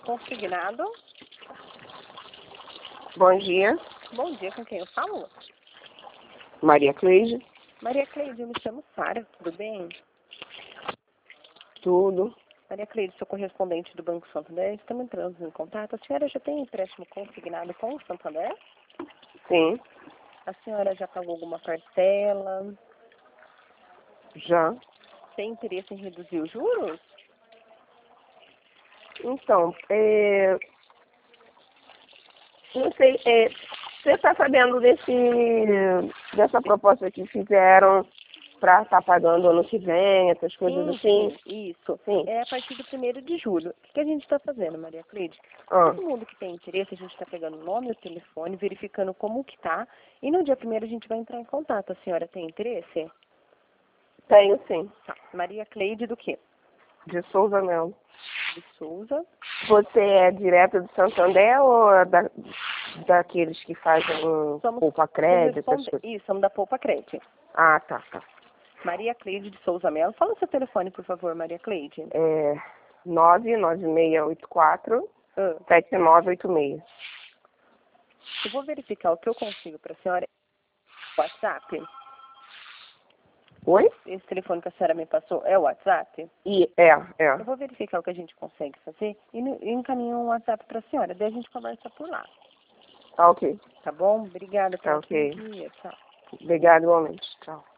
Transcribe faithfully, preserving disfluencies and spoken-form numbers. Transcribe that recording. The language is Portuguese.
Consignado. Bom dia. Bom dia, com quem eu falo? Maria Cleide. Maria Cleide, eu me chamo Sara, tudo bem? Tudo. Maria Cleide, sou correspondente do Banco Santander, estamos entrando em contato. A senhora já tem empréstimo consignado com o Santander? Sim. A senhora já pagou alguma parcela? Já. Tem interesse em reduzir os juros? Então, é... não sei, é... você está sabendo desse... dessa proposta que fizeram para estar tá pagando ano que vem, essas coisas Sim, assim? sim, isso. Sim. É a partir do primeiro de julho. O que, que a gente está fazendo, Maria Cleide? Ah. Todo mundo que tem interesse, a gente está pegando o nome e o telefone, verificando como que tá, e no dia primeiro a gente vai entrar em contato. A senhora tem interesse? Tenho, sim. Tá. Maria Cleide do quê? De Souza Melo. De Souza. Você é direto do Santander ou é da... daqueles que fazem Somos poupa crédito? corresponde... Isso, somos da Poupa Crédito. Ah, tá, tá. Maria Cleide de Souza Melo. Fala o seu telefone, por favor, Maria Cleide. É nove nove seis oito quatro Ah. sete nove oito seis. Eu vou verificar o que eu consigo para a senhora. WhatsApp. Oi? Esse telefone que a senhora me passou é o WhatsApp? E, é, é. Eu vou verificar o que a gente consegue fazer e no- e encaminho um WhatsApp para a senhora. Daí a gente conversa por lá. Tá ok. Tá bom? Obrigada Tá pela ok. dia. Tchau. Obrigado igualmente. Tchau.